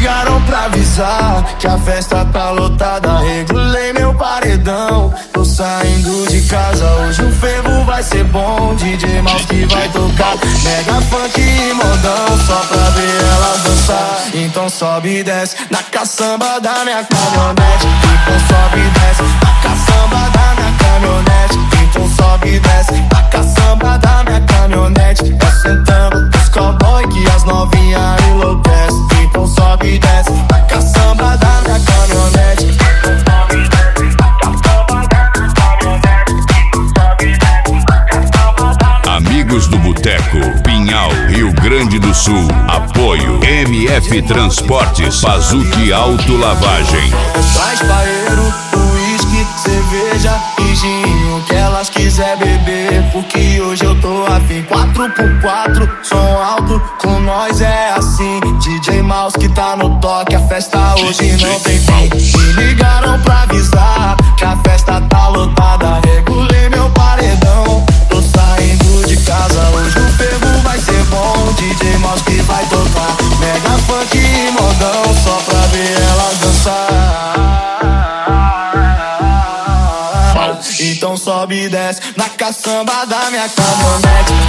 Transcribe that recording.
ligaram pra avisar que a festa tá lotada. Regulei meu paredão, tô saindo de casa. Hoje o fervo vai ser bom, DJ Mouse que vai tocar mega funk e modão, só pra ver elas dançar. Então sobe e desce na caçamba da minha caminhonete. Então sobe e desce na caçamba da minha caminhonete. Então sobe e desce na caçamba da minha caminhonete. É sentando os cowboy que as novinha enlouquece. Então sobe e desce na caçamba da minha caminhonete. Amigos do Boteco, Pinhal, Rio Grande do Sul. Apoio MF Transportes, Pazuki Autolavagem. Traz paeiro, uísque, cerveja e gin, o que elas quiser beber, porque hoje eu tô afim. 4x4, som alto, com nós é assim. DJ Mouse que tá no toque, a festa hoje não tem fim. Me ligaram pra avisar que a festa tá lotada. Regulei meu paredão, tô saindo de casa. Hoje o fervo vai ser bom, DJ Mouse que vai tocar mega funk e modão, só pra ver elas dançar. Então sobe e desce na caçamba da minha caminhonete.